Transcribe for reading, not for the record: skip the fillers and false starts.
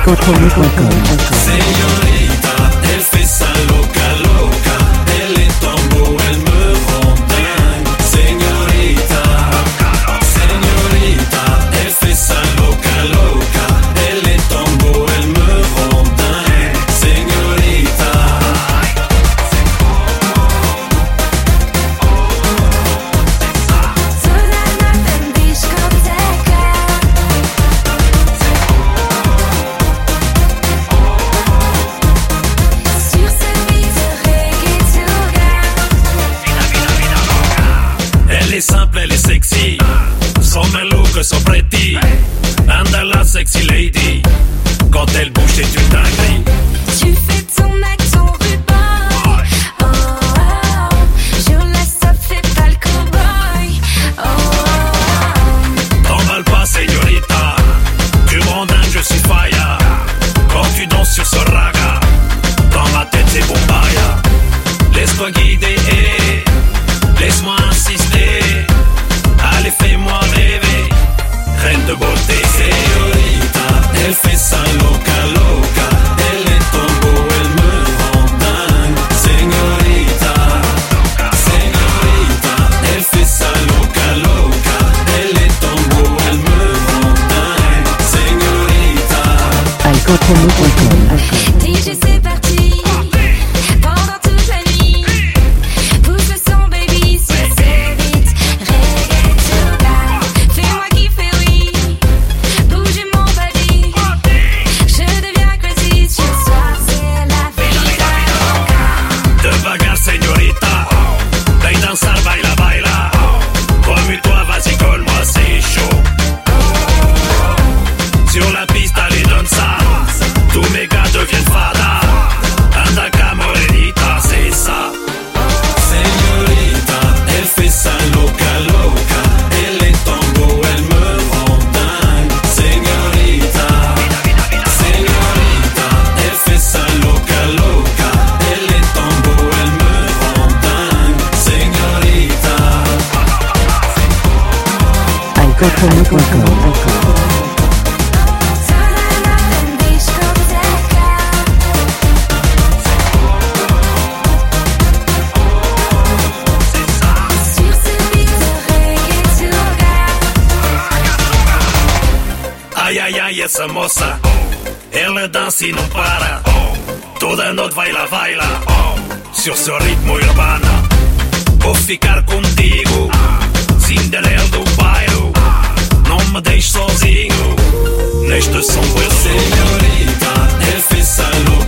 alcoholme.com. Señorita, elle fait ça loca, loca. Elle est en beau, elle me rend dingue. Señorita, señorita, elle fait ça loca, loca. Elle est en beau, elle me rend dingue. Señorita. Elle est simple, elle est sexy. Son look, son pretty. And la sexy lady. Quand elle bouge, c'est une dinguerie. Tu fais ton accent ruban. Oh, oh, sur la stop, fais pas le cowboy. Oh, oh. T'emballe pas, señorita. Tu me rends dingue, je suis fire. Quand tu danses sur ce raga, dans ma tête c'est bombaya. Laisse-toi guider, laisse-moi insister. Allez, fais-moi rêver. Reine de beauté, señorita. Elle fait ça loca, loca. Elle est en beau, elle me rend dingue. Señorita, señorita. Elle fait ça loca, loca. Elle est en beau, elle me rend dingue. Señorita. alcoholme.com. DJ, c'est parti. Pendant toute la nuit. Pousse le son, baby, sur ce beat. Reggae to bas. Fais-moi kiffer, oui. Bouge mon body. Je deviens crazy. Ce soir, c'est la vida. De bagarre, señorita. Ven danzar, baila, baila. Remue-toi, vas-y, colle-moi, c'est chaud. Sur la piste, allez, donne ça. Tous mes gars deviennent fada. Anda, morenita, c'est ça. Señorita, elle fait ça loca, loca. Elle est en beau, elle me rend dingue. Señorita, señorita, elle fait ça loca, loca. Elle est en beau, elle me rend dingue. Señorita. alcoholme.com. Ai, ai, ai, essa moça, ela dança e não para. Toda noite baila, baila, sur ce ritmo urbana. Vou ficar contigo, Cinderela do bairro. Não me deixes sozinho, neste som. Señorita, elle fait ça.